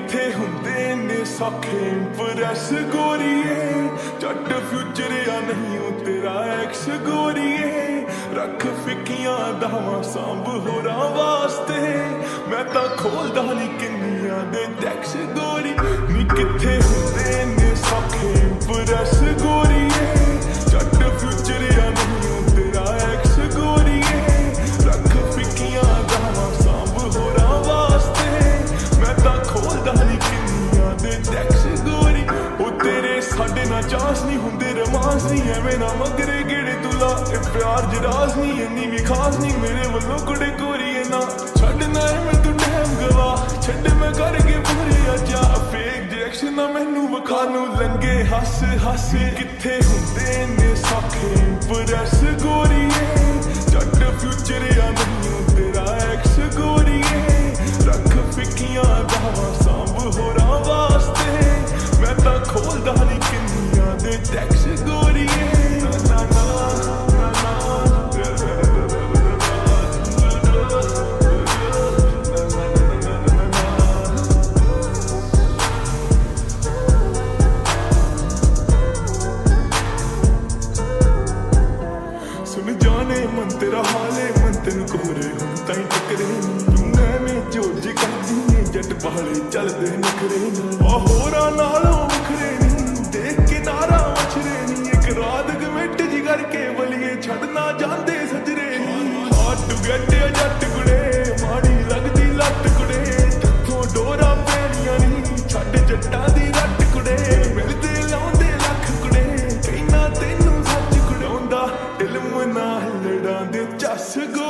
किथे हुंदे ने सौखे इंप्रेस गोरीए जट फ्यूचर या नहीं हो तेरा एक्स गोरीए रख फिकियां दावां सांभ होरां वास्ते मैं तां खोलदा नहीं किन्नियां दे टैक्स गोरी नी किथे हुंदे ने सौखे इंप्रेस गोरीए जट फ्यूचर या नहीं हो तेरा एक्स गोरीए रख फिकियां दावां सांभ होरां वास्ते मैं तां खोलदा नहीं किन्नियां दे टैक्स गोरी ओ तेरे साडे ना चांस नहीं हुंदे रोमांस नहीं एवें ना मगरे गेड़े तुला ए प्यार जराज नहीं इन्नी भी खास नहीं मेरे वल्लों कुड़े गोरीए ना छड्डना है मैं तू टैम गवा छड्ड मैं करके पूरे अजा फेक डायरेक्शन ना मैनू विखा नू लंगे हस हस किथे हुंदे ने सौखे इंप्रेस गोरीए जट फ्यूचर या नहीं हो तेरा एक्स गोरीए रख फिकियां दावां सांभ होरां वास्ते मैं तां खोलदा नहीं किन्नियां दे टैक्स गोरीए ना ना सुन जाने मन तेरा हाले मन तेन कोरे हुण ताईं टकरे तू एवें जोज करदी ऐ जट वाले चलदे नखरे आ होरां नालों वखरे नहीं देख के नारा मछरे नहीं एक रात कमेट जी करके बलिए छड्डना जांदे सजरे हार्ट टू गेट जट कुड़े माड़ी लगदी लट कुड़े तथों डोरा पैणियां नहीं छड्ड जट्टां दी रट कुड़े मिलदे लाउंदे लख कुड़े कहना तैनू सच कुड़ाउंदा इल्म ना लड़ां दे चस गो